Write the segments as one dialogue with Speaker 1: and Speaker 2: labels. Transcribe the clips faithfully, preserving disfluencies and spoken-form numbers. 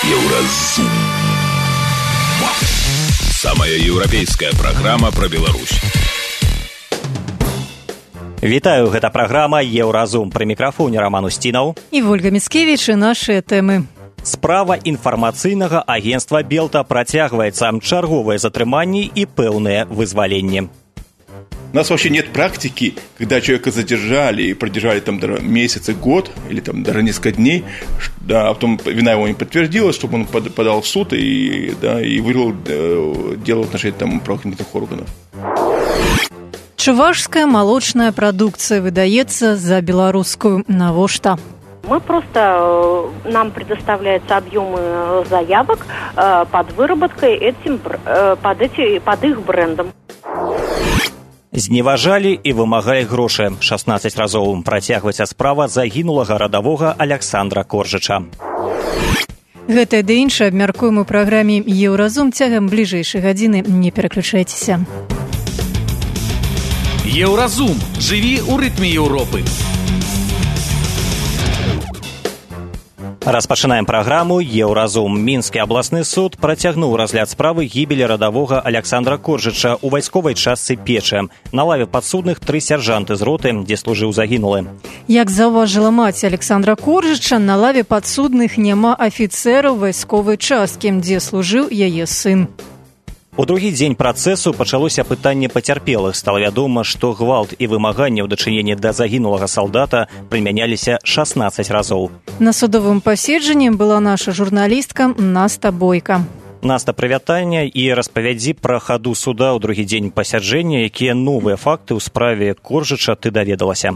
Speaker 1: Еўразум. Самая еўрапейская праграма пра Беларусь.
Speaker 2: Вітаю, гэта праграма Еўразум. Пры мікрафоне Роман Устінаў
Speaker 3: і Вольга Міцкевіч і нашыя тэмы.
Speaker 2: Справа інфармацыйнага агентства Белта працягваецца, чарговыя затрыманні и пэўныя вызваленні.
Speaker 4: У нас вообще нет практики, когда человека задержали и продержали там месяц и год, или там даже несколько дней, да, а потом вина его не подтвердилась, чтобы он подал в суд и, да, и вывел э, дело в отношении там правоохранительных органов.
Speaker 3: Чувашская молочная продукция выдается за белорусскую. Навошта?
Speaker 5: Мы просто, нам предоставляются объемы заявок под выработкой этим, под, эти, под их брендом.
Speaker 2: Зневажалі і вымагалі грошы. шаснаццаць разоў працягваецца справа загінулага радавога Александра Коржыча.
Speaker 3: Гэта ды іншае абмяркуем у праграме Еўразум цягам бліжэйшай гадзіны. Не пераключайцеся.
Speaker 6: Еўразум. Жыві ў рытме Еўропы.
Speaker 2: Распачынаем праграму Еўразум. Мінскі абласны суд працягнуў разгляд справы гібелі радавога Александра Коржыча у вайсковай частцы Печы. На лаве падсудных тры сяржанты з роты, дзе служыў загінулы.
Speaker 3: Як заўважыла маці Александра Коржыча, на лаве падсудных няма афіцэраў вайсковай часткі, дзе служыў яе сын.
Speaker 2: У другі дзень працэсу пачалося пытанне пацярпелых. Стала вядома, што гвалт і вымаганне ў дачыненні да загінулага салдата прымяняліся шаснаццаць разоў.
Speaker 3: На судовым паседжанні была наша журналістка Наста Бойка.
Speaker 2: Наста, прывітання і распавядзі пра хаду суда ў другі дзень пасяджэння, якія новыя факты ў справе Коржыча ты даведалася.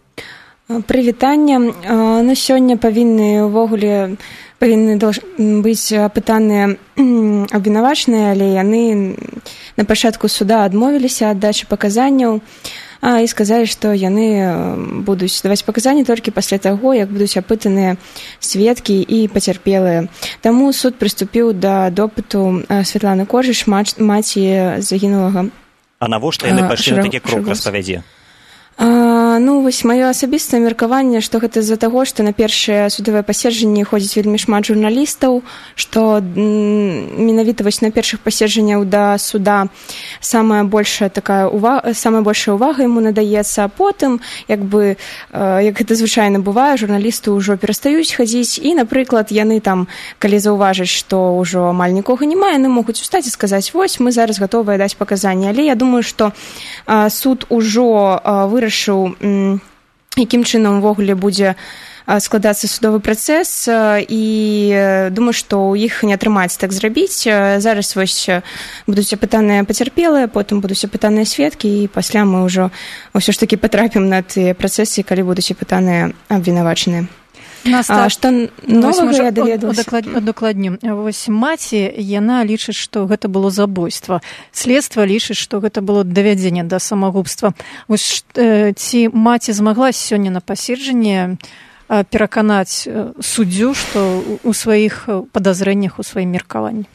Speaker 7: Прывітанне. На сёння павінны ўвогуле павінны быць апытаныя абвінавачаныя, але яны на пачатку суда адмовіліся ад дачы паказанняў і сказалі, што яны будуць даваць паказанні толькі пасля таго, як будуць апытаныя сведкі і пацярпелыя. Таму суд прыступіў да допыту Святланы Коржыч, маці загінулага.
Speaker 2: А навошта яны пайшлі на такі крок, распавядзі?
Speaker 7: А, ну, вось маё асабістае меркаванне, што гэта з-за таго, што на першае судовае паседжанне ходзіць вельмі шмат журналістаў, што менавіта вось на першых паседжанняў да суда самая большая такая увага, самая большая ўвага яму надаецца, а потым, як бы, як гэта звычайна бывае, журналісты ўжо перастаюць хадзіць, і, напрыклад, яны там, калі заўважаць, што ўжо амаль нікога няма, яны могуць устаць і сказаць: вось, мы зараз гатовыя даць паказанні. Але я думаю, што а, суд ужо вырашыў, якім чынам увогуле будзе складацца судовы працэс, і думаю, што ў іх не атрымаецца так зрабіць. Зараз вось будуць апытаныя пацярпелыя, потым будуць апытаныя сведкі, і пасля мы ўжо ўсё ж такі патрапім на тыя працэсы, калі будуць апытаныя абвінавачаныя.
Speaker 3: Наста,
Speaker 7: а што новага я даведалася?
Speaker 3: Дакладнем. Вось маці, яна лічыць, што гэта было забойства. Следства лічыць, што гэта было давядзенне да самагубства. Вось ці маці змагла сёння на паседжанні пераканаць суддзю, што у сваіх падазрэннях, у сваім меркаванні?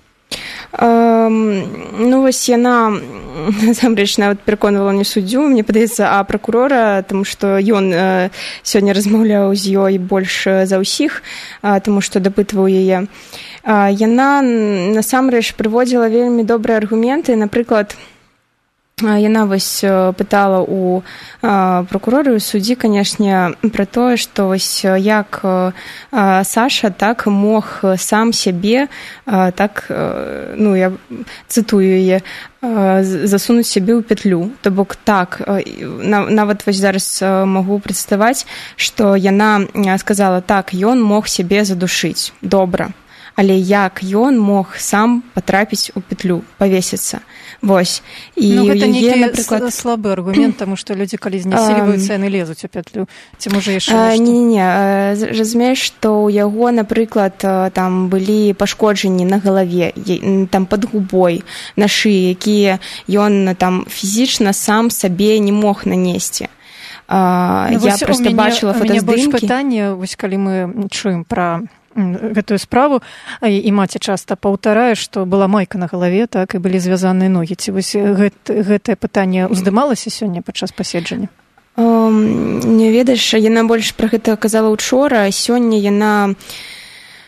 Speaker 7: Ну, вось яна, насамрэч, нават пераконвала не суддзю, мне падаецца, а пракурора, таму што ён сёння размаўляў з ёй больш за ўсіх, таму што дапытваў яе. Яна, насамрэч, прыводзіла вельмі добрыя аргументы. Напрыклад, яна вось пытала у прокурора, у суддзі, канешне, пра тое, што вось як Саша так мог сам сябе, так, ну, я цытую яе, засунуць сябе ў петлю. То бок так, нават вось зараз магу прадставаць, што яна сказала: так, ён мог сябе задушыць, добра. Але як ён мог сам патрапіць у петлю, павесіцца. Вось. І
Speaker 3: ну, гэта нейкі
Speaker 7: напрыклад...
Speaker 3: слабы аргумент, таму што людзі, калі знесіліваюцца, яны лезуць у петлю. Ці можа яшчэ нешта?
Speaker 7: Не-не-не. Разумееш, што ў яго, напрыклад, там былі пашкоджанні на галаве, там пад губой, на шыі, якія ён там фізічна сам сабе не мог нанесці.
Speaker 3: Ну,
Speaker 7: я проста бачыла фотаздымкі. У мяне больш пытанне,
Speaker 3: вось калі мы чуем пра гэтую справу, і маці часта паўтарае, што была майка на галаве, так, і былі звязаныя ногі. Ці вось гэт, гэтае пытанне уздымалася сёння падчас паседжання?
Speaker 7: Um, не ведаеш, яна больш пра гэта казала учора, сёння яна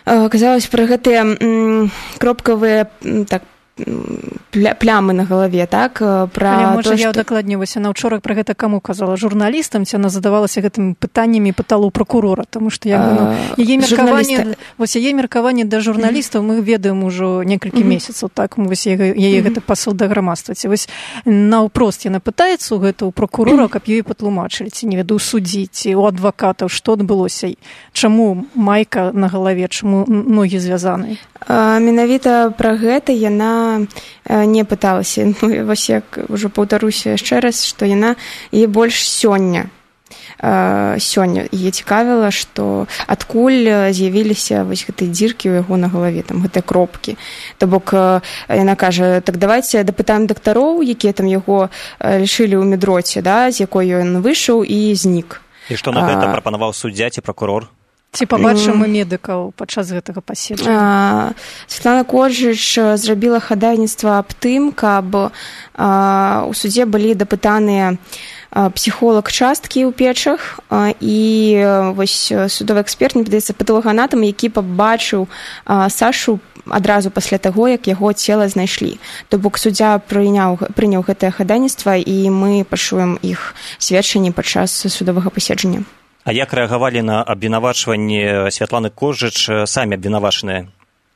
Speaker 7: казалось пра гэтыя кропкавыя так плямы на галаве, так?
Speaker 3: Пра можа, то, я што... дакладней, вось яна ўчора пра гэта каму казала? Журналістам, ці яна задавалася гэтымі пытаннямі і пытала ў пракурора, таму што я, ну, яе меркаванне, вось яе меркаванне да журналістаў мы ведаем ужо некалькі mm-hmm. месяцаў, так? Вось яе, яе mm-hmm. гэты пасыл да грамадства. Ці вось наўпрост яна пытаецца ў гэта ў пракурора, каб ёй патлумачылі, ці не ведаю, суддзі, ці ў адвакатаў, што адбылося, чаму майка на галаве, чаму ногі звязаныя?
Speaker 7: Менавіта пра гэта яна не пыталася. Ну, вось як ўжо паўтаруся яшчэ раз, што яна яе больш сёння сёння яе цікавіла, што адкуль з'явіліся вось гэтыя дзіркі ў яго на галаве, там гэтыя кропкі. То бок яна кажа, так давайце дапытаем дактароў, якія там яго лічылі ў медроце, да, з якой ён выйшаў і знік.
Speaker 2: І што на гэта прапанаваў суддзя ці пракурор?
Speaker 3: Ці пабачым мы медыкаў падчас гэтага паседжання?
Speaker 7: Святлана Коржыч зрабіла хадайніцтва аб тым, каб у судзе былі дапытаныя псіхолог часткі ў печах і вось судовы эксперт, мне падаецца, патолагаанатам, які пабачыў Сашу адразу пасля таго, як яго цела знайшлі. То бок суддзя прыняў, прыняў гэтае хадайніцтва, і мы пачуем іх сведчанні падчас судовага паседжання.
Speaker 2: А як рэагавалі на абвінавачванне Святланы Коржыч самі абвінавачаныя?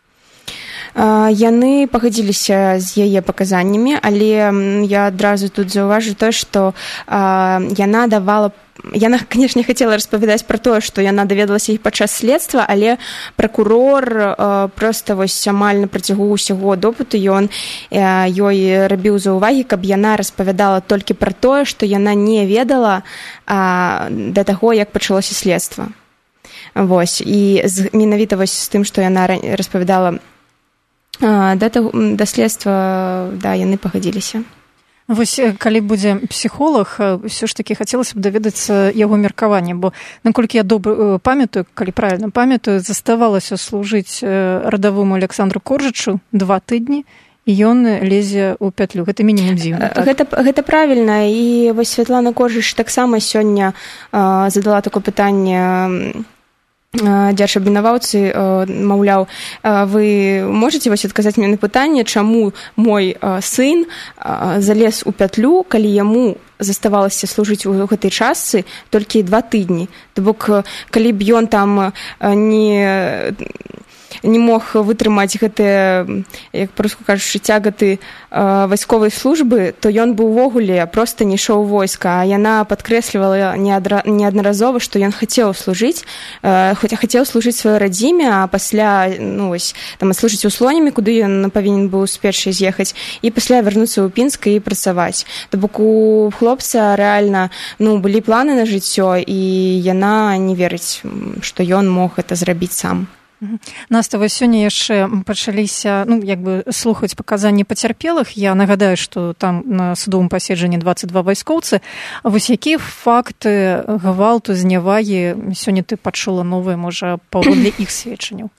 Speaker 7: Яны пагадзіліся з яе паказаннямі, але я адразу тут заўважу тое, што яна давала... Яна, конечно, хацела распавядаць пра тое, што яна даведалася іх падчас следства, але пракурор проста вось амаль на працягу ўсяго допыту ён ёй рабіў заўвагі, каб яна распавядала толькі пра тое, што яна не ведала да таго, як пачалося следства. Вось. І менавіта вось з тым, што яна распавядала да, таго, да следства, да, яны пагадзіліся.
Speaker 3: Вось, калі будзе псіхолог, ўсё ж такі хацелася б даведацца яго меркаванне, бо, наколькі я добра памятаю, калі правільна памятаю, заставалася служыць радавому Александру Коржычу два тыдні, і ён лезе ў пятлю. Гэта мінімум дзіўна. Так?
Speaker 7: Гэта, гэта правільна, і вось Святлана Коржыч таксама сёння а, задала такое пытанне дзяржабвінаваўцы, маўляў, вы можаце вось адказаць мне на пытанне, чаму мой сын залез у пятлю, калі яму заставалася служыць у гэтай частцы толькі два тыдні. То бок, калі б ён там не... не мог вытрымаць гэтыя, як па-руску кажучы, цягаты вайсковай службы, то ён бы увогуле проста не ішоў у войска. А яна падкрэслівала неаднаразова, што ён хацеў служыць, хоць хацеў служыць сваёй радзіме, а пасля, ну, вось, там, служыць у Слонімі, куды ён павінен быў з печы з'ехаць, і пасля вярнуцца ў Пінск і працаваць. То бок у хлопца рэальна, ну, былі планы на жыццё, і яна не верыць, што ён мог гэта зрабіць сам.
Speaker 3: Наста, вось сёння яшчэ пачаліся, ну, як бы слухаць паказанні пацярпелых. Я нагадаю, што там на судовым паседжанні дваццаць два вайскоўцы. Вось якія факты гвалту, знявагі сёння ты пачула новыя, можа, паводле іх сведчанняў?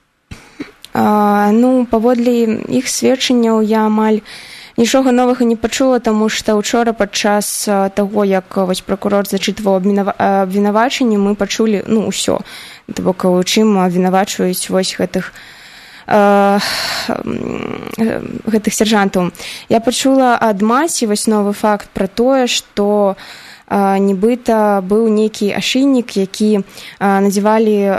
Speaker 7: А, ну, паводле іх сведчанняў я амаль нічога новага не пачула, таму што ўчора падчас таго, як вось пракурор зачытваў абвінавачанне, мы пачулі, ну, ўсё. То бок, у чым абвінавачваюць вось гэтых э, гэтых сяржантаў. Я пачула ад маці вось новы факт пра тое, што э, нібыта быў нейкі ашыйнік, які э, надзявалі э,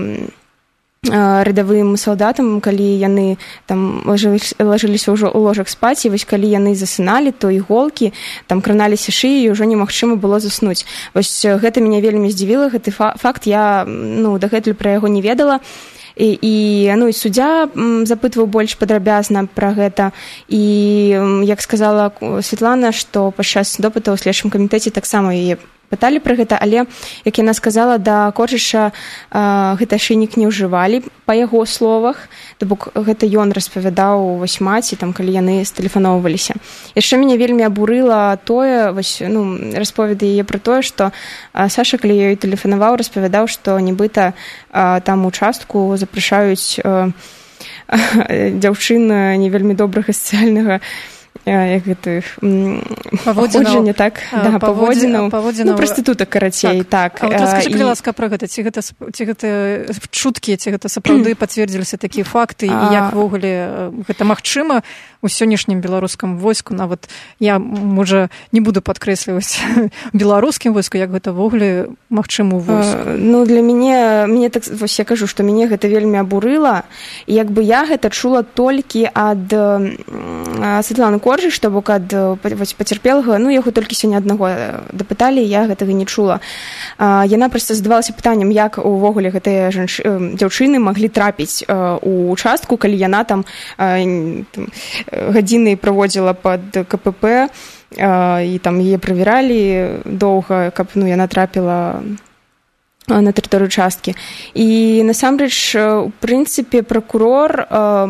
Speaker 7: рядавым салдатам, калі яны там лажыліся ўжо ў ложак спаць, і вось калі яны засыналі, то іголкі там краналіся шыі, і ўжо немагчыма было заснуць. Вось гэта мяне вельмі здзівіла, гэты факт, я, ну, дагэтуль пра яго не ведала. І, і, ну, і суддзя запытваў больш падрабязна пра гэта. І, як сказала Святлана, што падчас допыта ў следчым камітэце таксама яе пыталі пра гэта, але, як яна сказала, да Коржыча гэты ашыйнік не ўжывалі, па яго словах. То бок гэта ён распавядаў вось маці, там, калі яны стэлефаноўваліся. Яшчэ мяне вельмі абурыла тое, вось, ну, расповеды яе пра тое, што Саша, калі ёй тэлефанаваў, распавядаў, што нібыта там участку запрашаюць дзяўчын не вельмі добрага сацыяльнага як гэтых паводзінаў, так, да, паводзінаў, ну, прастытутак, карацей, так.
Speaker 3: так. А вот раскажы, калі ласка, пра гэта, ці гэта, ці гэта чуткі, ці гэта сапраўды пацвердзіліся такія факты, і як ввогуле гэта магчыма у сённяшнім беларускам войску, нават я, можа, не буду падкрэсліваць беларускім войску, як гэта ввогуле магчыма ў войску?
Speaker 7: Ну, для мяне, мне так, вось я кажу, што мяне гэта вельмі абурыла, і як бы я гэта чула толькі ад Светланы Коржыч, што бок ад пацярпелага, ну, яго толькі сёння аднаго дапыталі, я гэтага не чула. Яна проста задавалася пытаннем, як увогуле гэтыя жанч... дзяўчыны маглі трапіць у участку, калі яна там гадзіны праводзіла пад ка пэ пэ, і там яе правяралі доўга, каб, ну, яна трапіла на тэрыторыю часткі. І насамрэч, у прынцыпе, пракурор,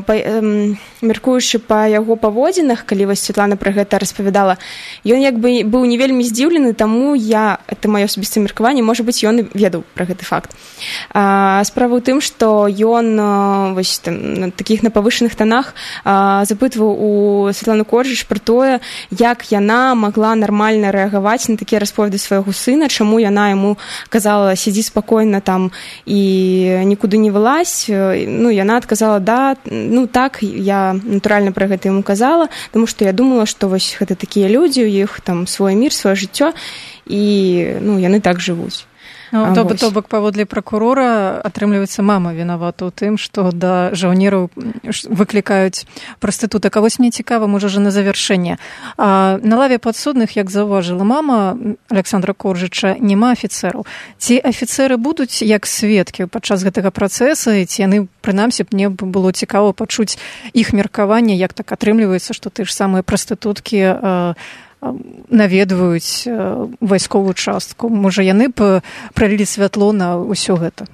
Speaker 7: мяркуючы па яго паводзінах, калі вось Светлана пра гэта распавядала, ён як бы быў не вельмі здзіўлены, таму я, это маё асабістае меркаванне, можа быць, ён ведаў пра гэты факт. Справа ў тым, што ён вось там на такіх на павышаных танах запытваў у Светлану Коржыч пра тое, як яна магла нармальна рэагаваць на такія расповеды свайго сына, чаму яна яму казала, сядзі спакойна там і нікуды не вылазь. Ну, яна адказала, да, ну так, я натуральна пра гэта яму казала, таму што я думала, што вось гэта такія людзі, у іх там свой мір, сваё жыццё, і, ну, яны так жывуць.
Speaker 3: Ну, то, то бок, паводле пракурора, атрымліваецца, мама вінавата ў тым, што да жаўнераў выклікаюць прастытутак. А вось мне цікава, можа же на завяршэнне. А, на лаве падсудных, як заўважыла мама Александра Коржыча, няма афіцэраў. Ці афіцэры будуць як сведкі падчас гэтага працэса, ці яны, прынамсі, мне было цікава пачуць іх меркаванне, як так атрымліваецца, што ты ж самыя прастытуткі наведваюць вайсковую частку. Можа, яны б пралілі святло на ўсё гэта?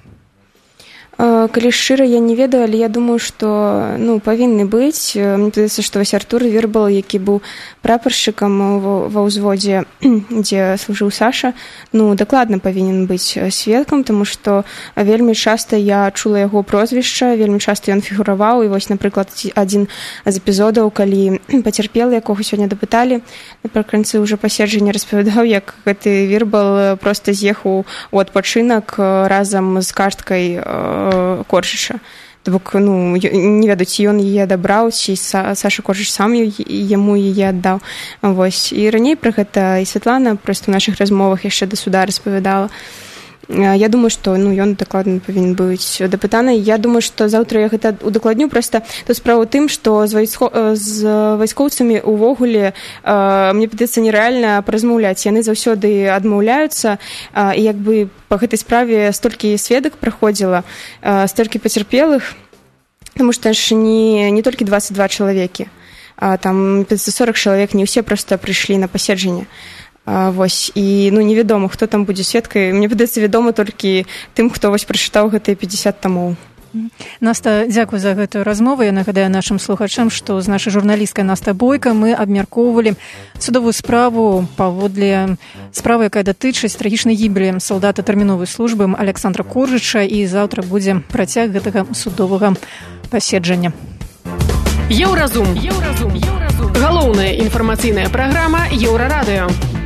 Speaker 7: Калі шчыра, я не ведаю, але я думаю, што, ну, павінны быць. Мне падаецца, што вось Артур Вербал, які быў прапаршчыкам ва ўзводзе, дзе служыў Саша, ну, дакладна павінен быць сведкам, таму што вельмі часта я чула яго прозвішча, вельмі часта ён фігураваў, і вось, напрыклад, адзін з эпізодаў, калі пацярпелы, якога сёння дапыталі, напрыканцы ўжо паседжання распавядаў, як гэты Вербал проста з'ехаў у адпачынак разам з карткай Коржыча. То бок, ну, не ведаю, ці ён яе адабраў, ці Саша Коржыч сам яму яе аддаў. Вось. І раней пра гэта і Светлана проста ў нашых размовах яшчэ да суда распавядала. Я думаю, што, ну, ён дакладна павінен быць дапытаны. Я думаю, што заўтра я гэта удакладню. Проста то справа ў тым, што з, вайско... з вайскоўцамі увогуле, мне падаецца, нерэальна паразмаўляць. Яны заўсёды адмаўляюцца, і як бы па гэтай справе столькі сведак праходзіла, столькі пацярпелых, таму што ж не, не толькі дваццаць два чалавекі, а там сорок чалавек, не ўсе проста прыйшлі на паседжанне. Вось, і, ну, невядома, хто там будзе сведкай. Мне падаецца, вядома толькі тым, хто вось прачытаў гэтыя пятьдесят тамоў.
Speaker 3: Наста, дзякуй за гэтую размову. Я нагадаю нашым слухачам, што з нашай журналісткай Настай Бойка мы абмяркоўвалі судовую справу паводле справы, якая датычыць трагічнай гібелі салдата тэрміновай службы Александра Коржыча, і заўтра будзе працяг гэтага судовага паседжання.
Speaker 8: Еўразум. Еўразум. Еўразум. Галоўная інфармацыйная праграма Еўрарадыё.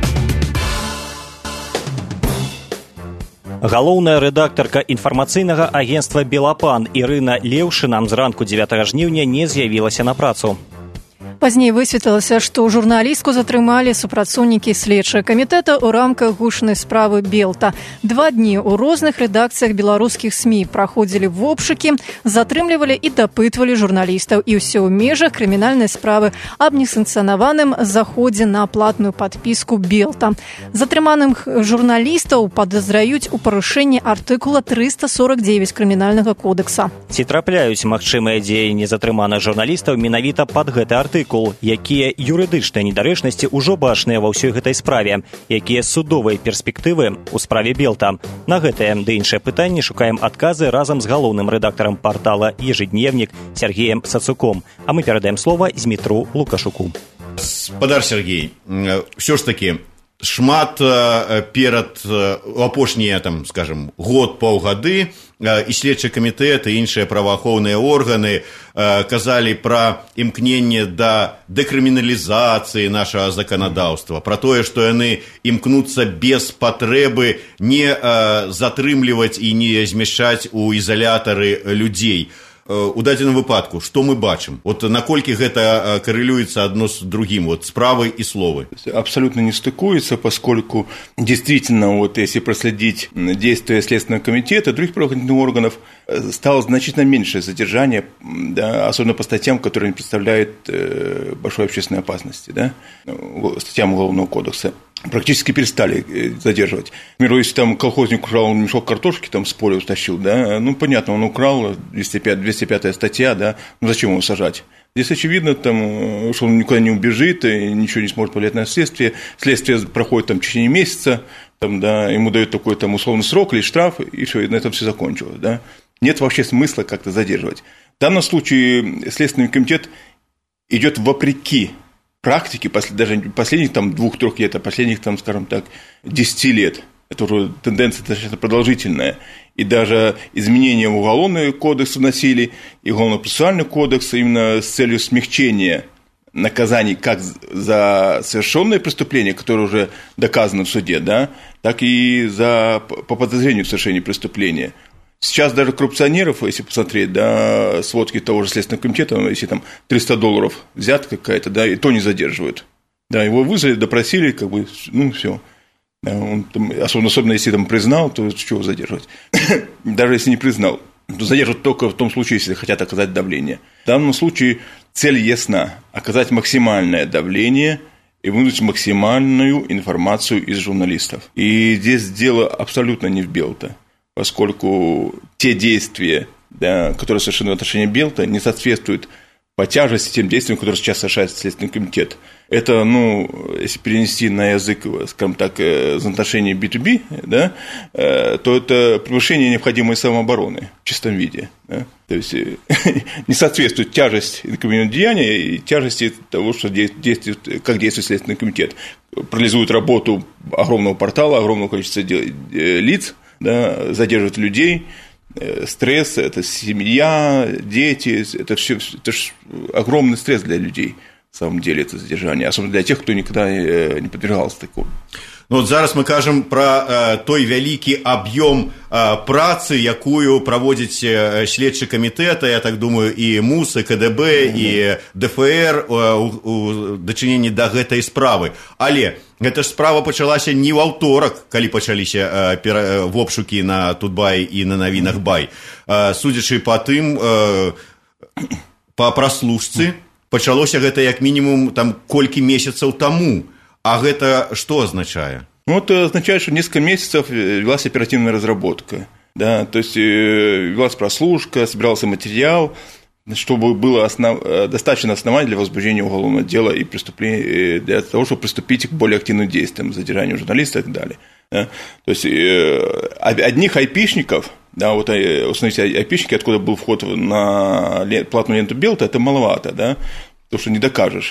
Speaker 2: Галоўная рэдактарка інфармацыйнага агенцтва «Белапан» Ірына Леўшына зранку дзевятага жніўня не з'явілася на працу.
Speaker 3: Пазней высветлілася, што журналістку затрымалі супрацоўнікі следчага камітэта ў рамках гучнай справы Белта. Два дні ў розных рэдакцыях беларускіх СМІ праходзілі вобшукі, затрымлівалі і дапытвалі журналістаў, і ўсё ў межах крымінальнай справы аб несанкцыянаваным заходзе на платную падпіску Белта. Затрыманым журналістаў падазраюць у парушэнні артыкула трыста сорок девять крымінальнага кодекса.
Speaker 2: Ці трапляюць магчымыя дзеянні затрыманых журналістаў менавіта пад гэты артыкул? Якія юрыдычныя недарэчнасці ўжо бачныя ва ўсёй гэтай справе, якія судовыя перспектывы ў справе Белта. На гэтае ды іншыя пытанні шукаем адказы разам з галоўным рэдактарам партала «Ежедневнік» Сергеем Сацуком. А мы перадаем слова Змітру Лукашуку.
Speaker 9: Спадар Сергей, все ж таки шмат перад апошнія, там, скажем, год, паўгады і следчы камітэт і іншыя праваахоўныя органы казалі пра імкненне да дэкрыміналізацыі нашага заканадаўства, пра тое, што яны імкнуцца без патрэбы не затрымліваць і не змяшчаць у ізалятары людзей. У дадзеным выпадку, што мы бачым? Вот наколькі гэта коррелируется одно с другим, вот справы и словы?
Speaker 4: Абсолютно не стыкуется, поскольку действительно, вот если проследить действия Следственного комитета, других правоохранительных органов, стало значительно меньше задержания, да, особенно по статьям, которые не представляют э, большой общественной опасности, да, статьям Уголовного кодекса. Практически перестали задерживать. К примеру, если там колхозник украл мешок картошки, там с поля утащил, да, ну, понятно, он украл, двести пятая статья, да, ну, зачем его сажать? Здесь очевидно, там, что он никуда не убежит и ничего не сможет повлиять на следствие. Следствие проходит там в течение месяца, там, да, ему дают такой там условный срок или штраф, и все, и на этом все закончилось, да. Нет вообще смысла как-то задерживать. В данном случае Следственный комитет идет вопреки практики, даже последних там двух-трех лет, а последних там, скажем так, десяти лет. Это уже тенденция достаточно продолжительная. И даже изменения в Уголовный кодекс вносили, и Уголовно-процессуальный кодекс именно с целью смягчения наказаний как за совершенные преступления, которые уже доказаны в суде, да, так и за, по подозрению в совершении преступления. Сейчас даже коррупционеров, если посмотреть, да, сводки того же Следственного комитета, если там триста долларов взятка какая-то, да, и то не задерживают. Да, его вызвали, допросили, как бы, ну, все. Да, он там, особенно, особенно если там признал, то чего задерживать? Даже если не признал, то задерживают только в том случае, если хотят оказать давление. В данном случае цель ясна – оказать максимальное давление и вынуть максимальную информацию из журналистов. И здесь дело абсолютно не в Белта, поскольку те действия, да, которые совершены в отношении Белта, не соответствуют по тяжести тем действиям, которые сейчас совершает Следственный комитет. Это, ну, если перенести на язык, скажем так, взаимоотношений би ту би, да, то это превышение необходимой самообороны в чистом виде. Да. То есть не соответствует тяжесть инкриминированного деяния и тяжести того, что действует, как действует Следственный комитет. Парализует работу огромного портала, огромного количества лиц, да, задерживает людей. Стресс, это семья, дети, это все, это ж огромный стресс для людей, на самом деле, это задержание, особенно для тех, кто никогда не подвергался такому.
Speaker 9: Ну, вот зараз мы кажем про э, той вялікі аб'ём э, працы, якую праводзіць э, следчы камітэт, я так думаю, і МУС, і КДБ, mm-hmm. і ДФР э, у, у дачыненні да гэтай справы. Але гэта ж справа пачалася не ў аўторак, калі пачаліся э, пера, вобшукі на Тутбай і на навінах Бай. Э, судзячы па тым, э, па праслушцы, пачалося гэта як мінімум там колькі месяцаў таму. А это что означает?
Speaker 4: Ну, это означает, что несколько месяцев велась оперативная разработка. Да, то есть велась прослушка, собирался материал, чтобы было основ... достаточно оснований для возбуждения уголовного дела и преступления, для того, чтобы приступить к более активным действиям, задержанию журналистов и так далее. Да. То есть одних айпишников, да, вот установить айпишники, откуда был вход на платную ленту Белта, это маловато, да. Потому что не докажешь,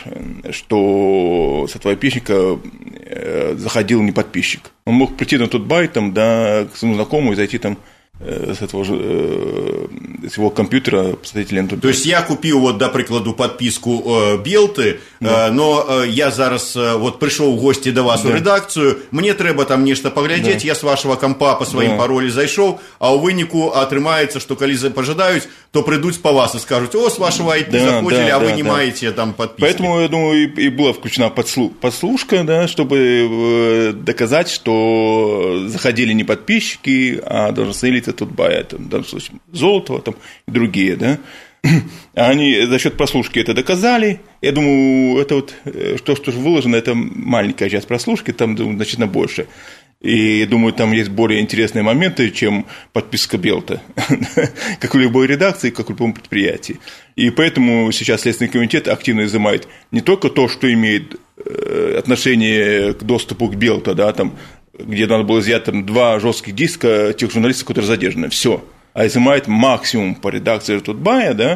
Speaker 4: что с этого айпишника заходил не подписчик. Он мог прийти на тот байт, там, да, к своему знакомому и зайти там с этого же, с его компьютера посмотреть ленту.
Speaker 9: То есть я купил, вот, до прикладу, подписку э, Белты, да. э, но э, я зараз э, вот пришел в гости до вас, да, в редакцию, мне треба там нечто поглядеть, да, я с вашего компа по своим, да, паролі зайшов, а у выніку атрымаецца, что калі пожадаюць, то придут по вас и скажут: о, с вашего ай пи, да, заходили, да, а да, вы не, да, маете там подписки.
Speaker 4: Поэтому, я думаю, и была включена подслушка, да, чтобы доказать, что заходили не подписчики, а должностные лица Тутбая, там, в данном случае Золотого, там, и другие, да. Они за счет прослушки это доказали. Я думаю, это вот то, что выложено, это маленькая часть прослушки, там значительно больше. И думаю, там есть более интересные моменты, чем подписка Белта, как в любой редакции, как в любом предприятии. И поэтому сейчас Следственный комитет активно изымает не только то, что имеет отношение к доступу к Белту, да, там, где надо было взять там два жестких диска тех журналистов, которые задержаны, все, а изымает максимум по редакции Тутбая, да,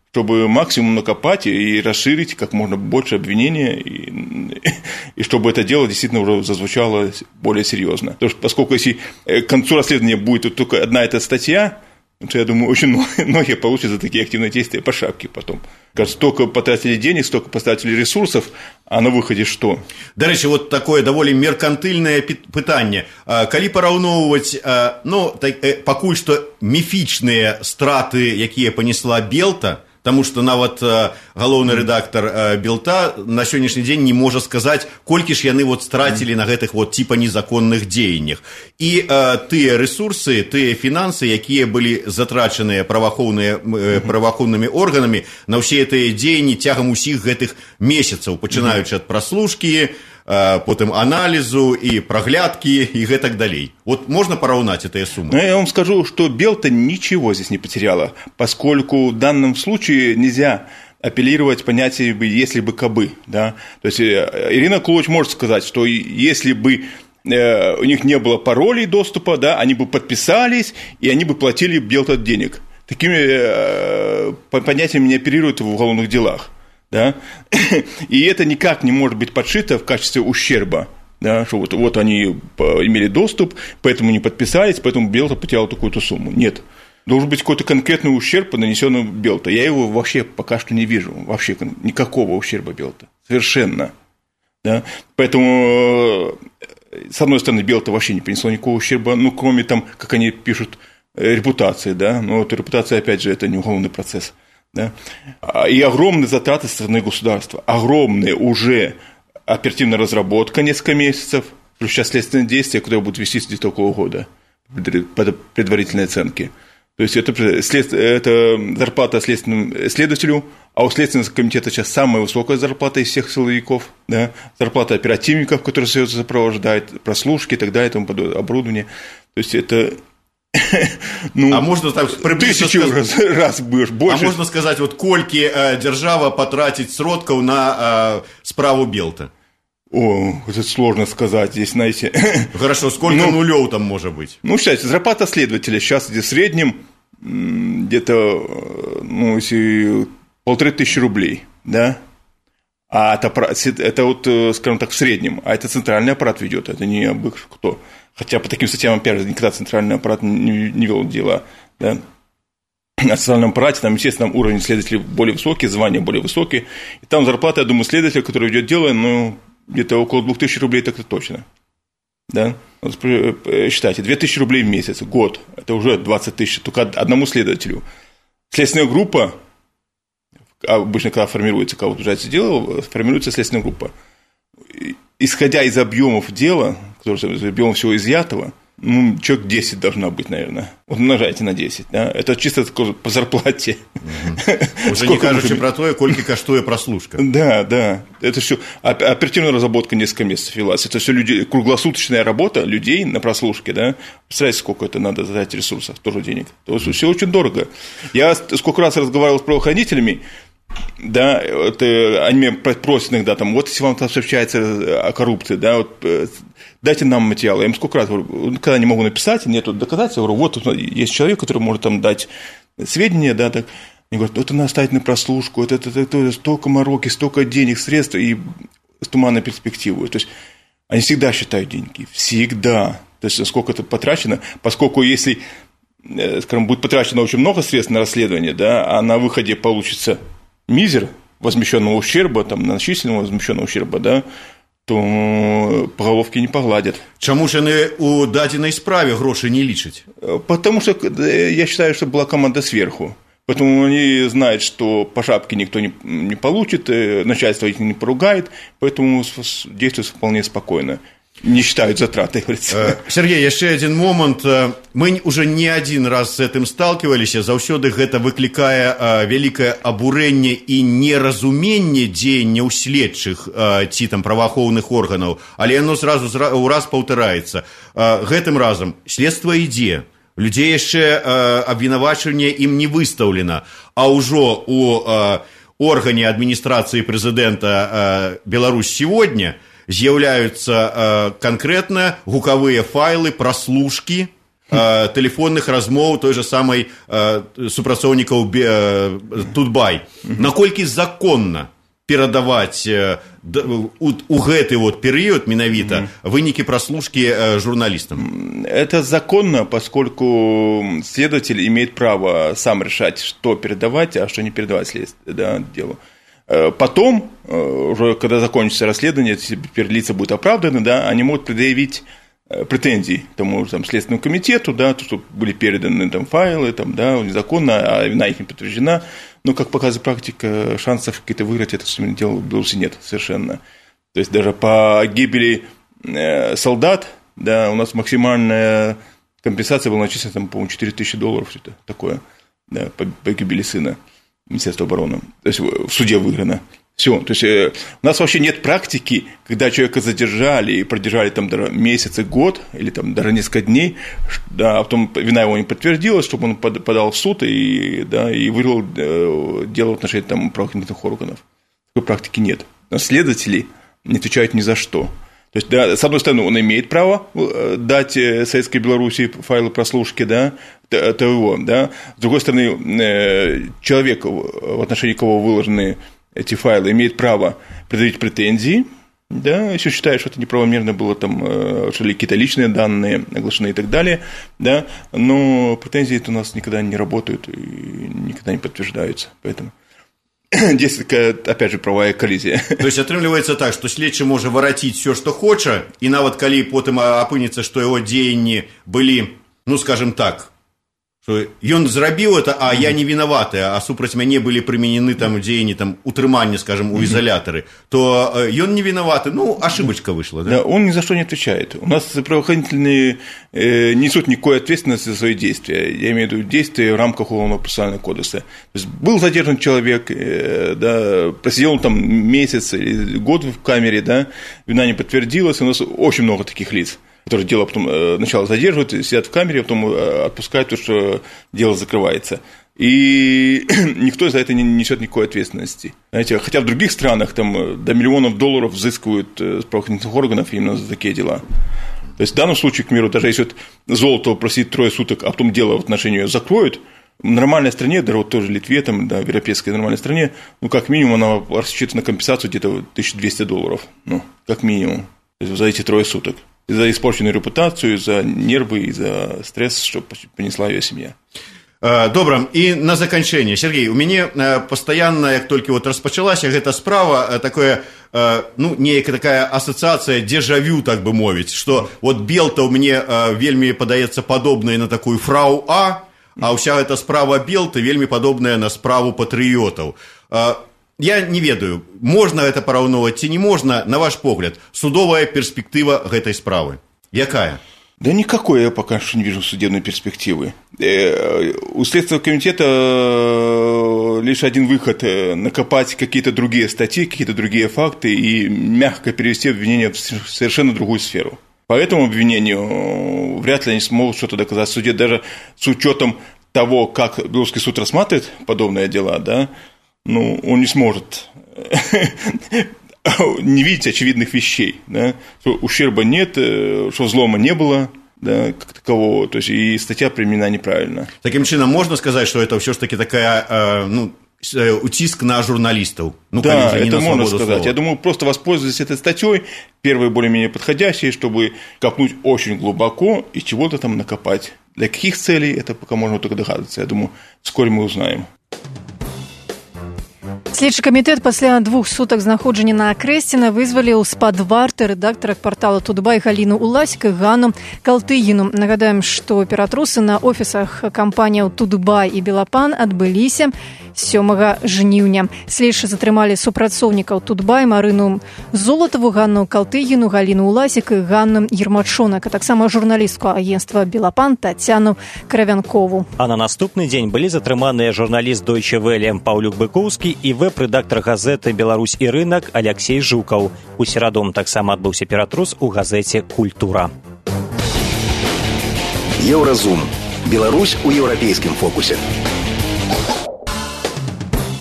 Speaker 4: чтобы максимум накопать и расширить как можно больше обвинения, и, и чтобы это дело действительно уже зазвучало более серьезно. Потому что, поскольку если к концу расследования будет только одна эта статья, то, я думаю, очень многие получат за такие активные действия по шапке потом. Кажется, столько потратили денег, столько потратили ресурсов, а на выходе что?
Speaker 9: До речі, вот такое доволі меркантильне питання. Калі параўноўваць, ну, так, пакуль што міфічныя страты, якія панесла Белта, потому что нават галоўны рэдактар Белта на сённяшні дзень не можа сказаць, колькі ж яны вот страцілі на гэтых вот типа незаконных дзеяннях. І э, тыя рэсурсы, тыя фінансы, якія былі затрачаныя праваахоўныя э, праваахоўнымі органамі на ўсе гэтыя дзеянні цягам усіх гэтых месяцаў, пачынаючы ад праслушкі, потом анализу и проглядки и так далее. Вот можно поравнать этой суммы?
Speaker 4: Ну, я вам скажу, что Белта ничего здесь не потеряла, поскольку в данном случае нельзя апеллировать понятие «если бы кабы». Да? То есть Ирина Клоуч может сказать, что если бы у них не было паролей доступа, да, они бы подписались, и они бы платили Белта денег. Такими понятиями не оперируют в уголовных делах. Да? И это никак не может быть подшито в качестве ущерба, да? Что вот, вот они имели доступ, поэтому не подписались, поэтому Белта потерял такую-то сумму. Нет. Должен быть какой-то конкретный ущерб, нанесенный Белта. Я его вообще пока что не вижу. Вообще никакого ущерба Белта. Совершенно. Да? Поэтому, с одной стороны, Белта вообще не принесло никакого ущерба, ну, кроме там, как они пишут, репутации. Да? Но вот репутация, опять же, это не уголовный процесс. Да? И огромные затраты со стороны государства, огромные уже оперативная разработка несколько месяцев, плюс сейчас следственные действия, которые будут вестись до такого года, предварительные оценки. То есть это, это зарплата следственному следователю, а у Следственного комитета сейчас самая высокая зарплата из всех силовиков, да? Зарплата оперативников, которые все это сопровождают, прослушки и так далее, тому подобное, оборудование. То есть это... Ну,
Speaker 9: а можно так
Speaker 4: тысячу раз, раз будешь больше.
Speaker 9: А можно сказать, вот колькі э, держава потратить сродков на э, справу Белта?
Speaker 4: О, это сложно сказать здесь, знаете.
Speaker 9: Хорошо, сколько ну, нулев там может быть?
Speaker 4: Ну, считайте, зарплата следователя сейчас где в среднем где-то, ну, если полторы тысячи рублей, да? А это, это вот, скажем так, в среднем. А это центральный аппарат ведет, это не абы кто. Хотя по таким статьям, опять же, никогда центральный аппарат не, не вел дела. Да? На центральном аппарате, там, естественно, уровень следователей более высокий, звания более высокие. И там зарплата, я думаю, следователя, который ведет дело, ну, где-то около двух тысяч рублей, так это точно. Да? Вот, считайте, две тысячи рублей в месяц, год, это уже двадцать тысяч, только одному следователю. Следственная группа, обычно, когда формируется, когда утверждается дело, формируется следственная группа. Исходя из объемов дела, который из объемов всего изъятого, ну, человек десять должна быть, наверное. Вот умножайте на десять. Да? Это чисто по зарплате.
Speaker 9: Угу. Уже не кажучи про то, кольки коштуе прослушка.
Speaker 4: Да, да. Это все оперативная разработка несколько месяцев велась. Это все люди, круглосуточная работа людей на прослушке. Да? Представляете, сколько это надо затратить ресурсов, тоже денег. То есть все очень дорого. Я сколько раз разговаривал с правоохранителями, да, вот, они меня просят иногда, там, вот если вам там сообщается о коррупции, да, вот, дайте нам материал. Я им сколько раз говорю, когда не могу написать, нету доказательств, я говорю, вот тут есть человек, который может там дать сведения, да, так. Они говорят, это надо ставить на прослушку, это, это, это, это столько мороки, столько денег, средств и с туманной перспективой. То есть они всегда считают деньги, всегда. То есть сколько это потрачено, поскольку если, скажем, будет потрачено очень много средств на расследование, да, а на выходе получится мизер возмещенного ущерба, там, начисленного возмещенного ущерба, да, то по головке не погладят.
Speaker 9: Чему же они у даденной справе гроши не лічать?
Speaker 4: Потому что я считаю, что была команда сверху. Поэтому они знают, что по шапке никто не, не получит, начальство их не поругает, поэтому действуют вполне спокойно. Не считают затраты, говорится.
Speaker 9: Сергей, яшчэ один момент. Мы уже не один раз с этим сталкиваліся. Заўсёды гэта выклікае вялікае абурэнне і неразуменне дзеянняў следчых ці там праваахоўных органаў, але яно сразу ўраз паўтараецца. Гэтым разам следства ідзе. Людзей яшчэ абвінавачванне ім не выстаўлена, а ўжо у органе адміністрацыі прэзідэнта Беларусь сегодня з'яўляюцца э, конкретно гукавыя файлы, прослушки э, тэлефонных размоў той же самай э, супрацоўнікаў э, Тутбай. Наколькі законна перадаваць э, у, у гэты вот перыяд менавіта mm-hmm. вынікі праслушкі э, журналістам?
Speaker 4: Это законно, поскольку следователь имеет право сам решать, что передавать, а что не передавать следствию, да, делу. Потом, уже когда закончится расследование, теперь лица будут оправданы, да, они могут предъявить претензии тому же там, Следственному комитету, да, то, что были переданы там, файлы, там, да, незаконно, а вина их не подтверждена. Но, как показывает практика, шансов какие-то выиграть это дело в Беларуси нет совершенно. То есть даже по гибели солдат, да, у нас максимальная компенсация была начислена, там, по-моему, четыре тысячи долларов, что-то такое, да, по, по гибели сына Министерства обороны. То есть в суде выиграно. Все. То есть э, у нас вообще нет практики, когда человека задержали и продержали там даже месяц и год, или там даже несколько дней, да, а потом вина его не подтвердилась, чтобы он подал в суд и, да, и вырвал э, дело в отношении там, правоохранительных органов. Такой практики нет. Но следователи не отвечают ни за что. То есть, да, с одной стороны, он имеет право дать Советской Беларуси файлы прослушки, да, ТВО, да, с другой стороны, человек, в отношении кого выложены эти файлы, имеет право предъявить претензии, да, если считает, что это неправомерно было, там, что ли, какие-то личные данные оглашены и так далее, да, но претензии у нас никогда не работают и никогда не подтверждаются, поэтому... Здесь такая, опять же, правая коллизия.
Speaker 9: То есть атрымліваецца так, што следчы можа вараціць все, што хоча, і нават калі потым апынецца, што яго дзеянні былі, ну, скажем так, што ён зрабіў это, а я не вінаваты, а супраць мяне былі прыменены там дзеянні, там, утрыманне, скажем, у изолятары, то ён не вінаваты, ну, ошибочка вышла, да?
Speaker 4: Да, он ни за что не отвечает. У нас правоохранительные э, несут никакой ответственности за свои действия. Я имею в виду действия в рамках Уголовного процессуального кодекса. То есть был задержан человек, э, да, просидел он там месяц или год в камере, да, вина не подтвердилась. У нас очень много таких лиц, которые дело потом э, сначала задерживают, сидят в камере, потом э, отпускают, потому что дело закрывается. И никто за это не несет никакой ответственности. Знаете, хотя в других странах там до миллионов долларов взыскивают с правоохранительных органов именно за такие дела. То есть в данном случае, к примеру, даже если вот Золотого просит трое суток, а потом дело в отношении ее закроют, в нормальной стране, даже вот тоже в Литве, там, да, в европейской нормальной стране, ну, как минимум, она рассчитывается на компенсацию где-то тысяча двести долларов. Ну, как минимум. То есть за эти трое суток. И за испорченную репутацию, и за нервы, и за стресс, что понесла ее семья.
Speaker 9: Добра, і на заканчэнне, Сергей, у мяне пастаянна, як толькі вот распачалася гэта справа, такое, ну, нейкая такая асацыяцыя дежавю, так бы мовіць, што вот Белтаў мне вельмі падаецца падобная на такую фрау А, а ўся гэта справа Белты вельмі падобная на справу патрыётаў. Я не ведаю, можна гэта параўноўваць ці не можна, на ваш погляд, судовая перспектыва гэтай справы? Якая?
Speaker 4: Да никакой я пока что не вижу судебной перспективы. У Следственного комитета лишь один выход – накопать какие-то другие статьи, какие-то другие факты и мягко перевести обвинение в совершенно другую сферу. По этому обвинению вряд ли они смогут что-то доказать в суде, даже с учетом того, как Белорусский суд рассматривает подобные дела, да, ну, он не сможет не видеть очевидных вещей, да, что ущерба нет, что взлома не было, да, как такового, то есть и статья применена неправильно.
Speaker 9: Таким чином можно сказать, что это все ж таки такая, э, ну, утиск на журналистов? Ну,
Speaker 4: да, это можно сказать. Слова. Я думаю, просто воспользоваться этой статьей, первой более-менее подходящей, чтобы копнуть очень глубоко и чего-то там накопать. Для каких целей, это пока можно только догадываться. Я думаю, вскоре мы узнаем.
Speaker 3: Следчы камітэт пасля двух сутак знаходжання на Акрэсціна вызваліў з-пад варты рэдактара партала Тутбай Галіну Уласік і Ганну Калтыгіну. Нагадаем, што ператрусы на офісах кампаніяў Тутбай і Белапан адбыліся сёмага жніўня. Следчы затрымалі супрацоўнікаў Тутбай Марыну Золатаву, Ганну Калтыгіну, Галіну Уласік і Ганну Ермачонак, а таксама журналістку агенцтва Белапан Тацяну Кравянкову.
Speaker 2: А на наступны дзень былі затрыманыя журналіст Deutsche Welle Паўлюк Быкоўскі і веб-рэдактар газеты «Беларусь і рынак» Алексей Жукаў. У сераду таксама адбыўся ператрус у газеце «Культура».
Speaker 10: Еўразум. Беларусь у еўрапейскім фокусе.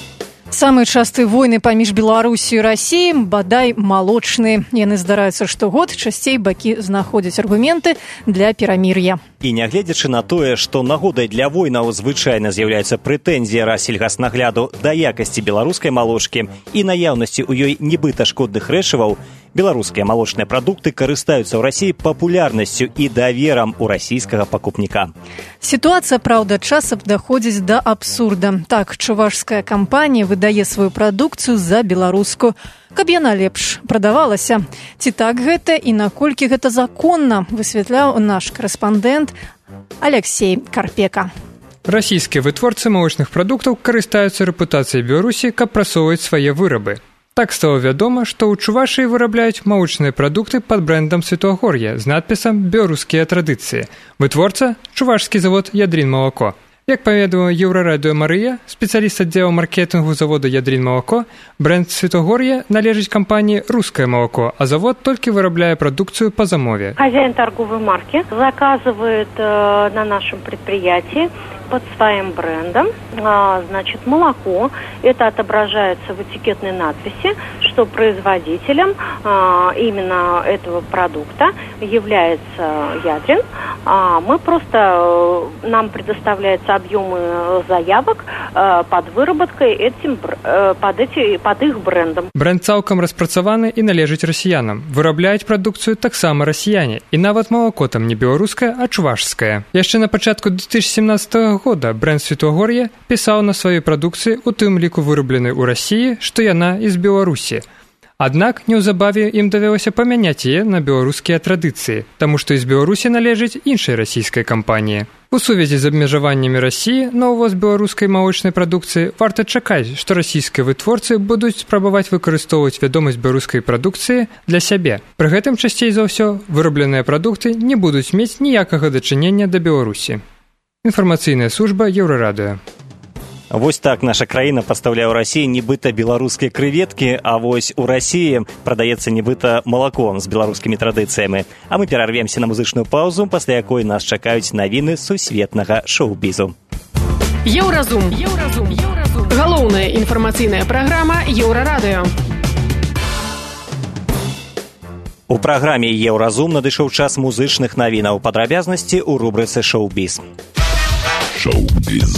Speaker 3: Самыя частыя войны паміж Беларусью і Расіяй, бадай, малочныя. Яны здараюцца штогод, часцей бакі знаходзяць аргументы для перамір'я.
Speaker 2: І нягледзячы на тое, што нагодай для войнаў звычайна з'яўляецца прэтэнзія рассельгаснагляду да якасці беларускай малочкі і наяўнасці ў ёй нібыта шкодных рэчываў, беларускія малочныя прадукты карыстаюцца ў Расіі папулярнасцю і даверам у расійскага пакупніка.
Speaker 3: Сітуацыя, праўда, часам даходзіць да абсурда. Так, чувашская кампанія выдае сваю прадукцыю за беларускую, каб яна лепш прадавалася. Ці так гэта і наколькі гэта законна, высвятляў наш корэспандэнт Алексей Карпека.
Speaker 10: Расійскія вытворцы малочных прадуктаў карыстаюцца рэпутацыяй Беларусі, каб прасоўваць свае вырабы. Так стало вядома, што ў Чувашыі вырабляюць малочныя прадукты пад брэндам Святогор'я з надпісам «Беларускія традыцыі». Вытворца – чувашскі завод «Ядрін Малако». Як паведаміла Еўрарадыё Марыя, спецыяліст аддзелу маркетынгу завода «Ядрін Малако», брэнд Святогор'я належыць кампаніі «Русское молоко», а завод толькі вырабляе продукцию по замове.
Speaker 5: Хозяин торговой марки заказывает э, на нашем предприятии под своим брендом, а, значит, молоко. Это отображается в этикетной надписи, что производителем а, именно этого продукта является Ядрин. А мы просто, нам предоставляются объемы заявок а, под выработкой этим, под, эти, под их брендом.
Speaker 10: Бренд цалкам распрацаваны і належыць расіянам. Вырабляюць прадукцыю таксама расіяне. І нават малако там не беларускае, а чувашскае. Яшчэ на пачатку две тысячи семнадцатого года бренд Святогор'я пісаў на сваёй прадукцыі, у тым ліку вырабленай у Расіі, што яна з Беларусі. Аднак неўзабаве ім давялося памяняць яе на беларускія традыцыі, таму што з Беларусі належыць іншай расійскай кампаніі. У сувязі з абмежаваннямі Расіі на ўвоз беларускай малочнай прадукцыі варта чакаць, што расійскія вытворцы будуць спрабаваць выкарыстоўваць вядомасць беларускай прадукцыі для сябе. Пры гэтым часцей за ўсё вырабленыя прадукты не будуць мець ніякага дачынення да Беларусі. Інфармацыйная служба Еўрарадыё.
Speaker 2: Вось так наша краіна пастаўляе ў Расіі нібыта беларускія крэветкі, а вось у Расіі прадаецца нібыта малако з беларускімі традыцыямі. А мы перарвемся на музычную паузу, пасля якой нас чакаюць навіны сусветнага шоу-бізу.
Speaker 8: Еўразум. Еўразум. Еўразум. Галоўная інфармацыйная праграма Еўрарадыё.
Speaker 2: У праграме «Еўразум» надышоў час музычных навінаў, падрабязнасці ў рубрыцы «Шоу-біз».
Speaker 1: Шоу-біз.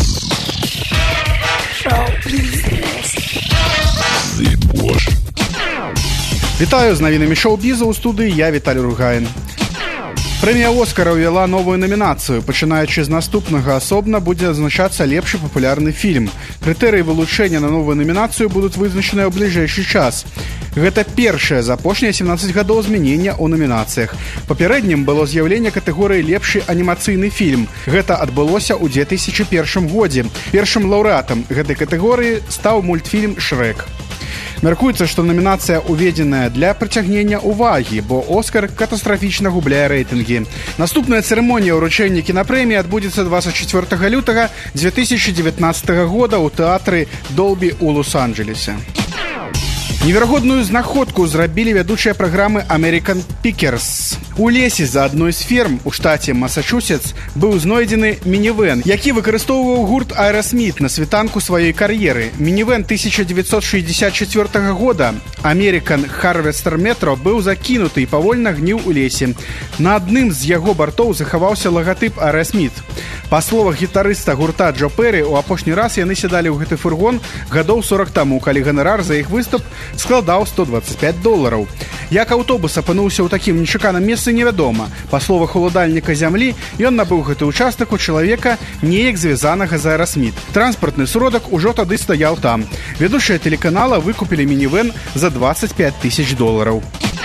Speaker 11: Вітаю з навінамі шоу-біза ў студыі, я Віталій Ругаін. Прэмія «Оскара» ўвяла новую намінацыю. Пачынаючы з наступнага асобна будзе адзначацца лепшы папулярны фільм. Крытэрыі вылучэння на новую намінацыю будуць вызначаныя ў бліжэйшы час. Гэта першае за апошнія семнаццаць гадоў змянення ў намінацыях. Папярэднім было з'яўленне катэгорыі «Лепшы анімацыйны фільм». Гэта адбылося ў две тысячи першым годзе. Першым лаўрэатам гэтай катэгорыі стаў мультфільм «Шрэк». Мяркуецца, што намінацыя уведзеная для прыцягнення ўвагі, бо «Оскар» катастрафічна губляе рэйтынгі. Наступная цырымонія ўручэння кінапрэміі адбудзецца двадцать четвёртого лютага две тысячи девятнадцатого года ў тэатры «Долбі» у Лос-Анджелесе. Неверагодную знаходку зрабілі вядучыя праграмы «American Pickers». У лесе за адной з ферм у штаце Масачусетс быў знойдзены мінівэн, які выкарыстоўваў гурт «Аэрасміт» на світанку сваёй кар'еры. Мінівэн тысяча девятьсот шестьдесят четвёртого года «American Harvester Metro» быў закінуты і павольна гніў у лесе. На адным з яго бартоў захаваўся лагатып «Аэрасміт». Па словах гітарыста гурта Джо Перрі, у апошні раз яны сядалі ў гэты фургон гадоў сорок таму, калі ганарар за іх выступ складаў сто двадцать пять долараў. Як аўтобус апынуўся ў такім нечаканым месцы, невядома. Па словах уладальніка зямлі, ён набыў гэты участак у чалавека, неяк звязанага з «Аэрасміт». Транспартны сродак ужо тады стаяў там. Ведучыя тэлеканала выкупілі мінівэн за двадцать пять тысяч долараў.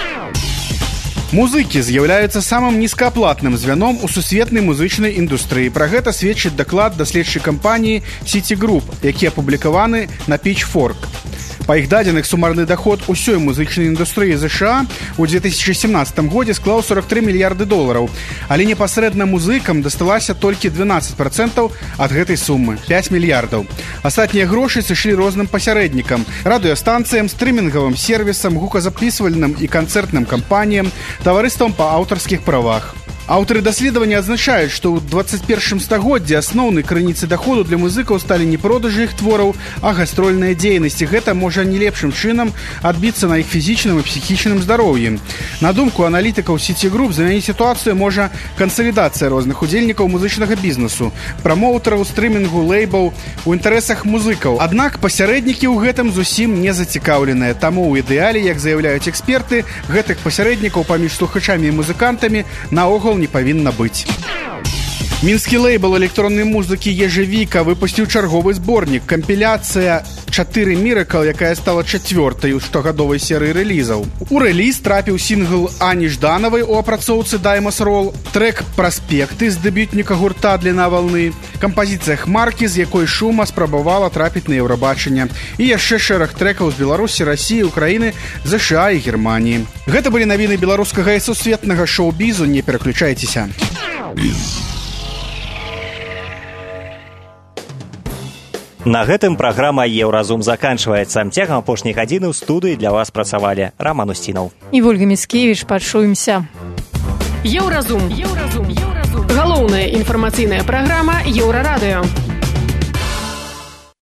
Speaker 11: Музыкі з'яўляюцца самым нізкааплатным звяном у сусветнай музычнай індустрыі. Пра гэта сведчыць даклад даследчай кампаніі Citigroup, які апублікаваны на Pitchfork. Па іх дадзеных, сумарны даход усёй музычнай індустрыі ЗША ў две тысячи семнадцатым годзе склаў сорок три мільярды долараў, але непасрэдна музыкам дасталася толькі двенадцать процентаў ад гэтай сумы – пять мільярдаў. Астатнія грошы сышлі розным пасярэднікам, радыёстанцыям, стрымінгавым сервісам, гуказапісвальным і канцэртным кампаніям, таварыствам па аўтарскіх правах. Аўтары даследавання адзначаюць, што ў двадцать першым стагоддзі асноўнай крыніцай даходу для музыкаў сталі не продажы іх твораў, а гастрольныя дзейнасці. Гэта можа не лепшым чынам адбіцца на іх фізічным і псіхічным здароўі. На думку аналітыкаў City Group, замяніць сітуацыю можа кансалідацыя розных удзельнікаў музычнага бізнесу, прамоўтараў, стрымінгу, лейбаў у інтарэсах музыкаў. Аднак пасярэднікі ў гэтым зусім не зацікаўленыя. Таму ў ідэале, як заяўляюць эксперты, гэтых пасярэднікаў паміж слухачамі і музыкантамі наогул не павінна быць. Мінскі лейбл электроннай музыкі «Ежевіка» выпусціў чарговы зборнік, кампіляцыя «чатыры Міракл», якая стала чацвёртай у штогадовай серыі рэлізаў. У рэліз трапіў сінгл Ані Ждановай у апрацоўцы «Даймас Рол», трэк «Праспекты» з дэбютніка гурта «Дліна валны», кампазіцыя «Хмаркі», з якой Шума спрабавала трапіць на Еўрабачанне, і яшчэ шэраг трэкаў з Беларусі, Расіі, Украіны, ЗША і Германіі. Гэта былі навіны беларускага і сусветнага шоу-бізу, не пераключайцеся.
Speaker 2: На гэтым праграма «Еўразум» заканчваецца. Цягам апошняй гадзіны ў студыі для вас працавалі Роман Устінаў
Speaker 3: і Вольга Міцкевіч. Пачуемся.
Speaker 8: Еўразум. Еўразум. Галоўная інфармацыйная праграма Еўрарадыё.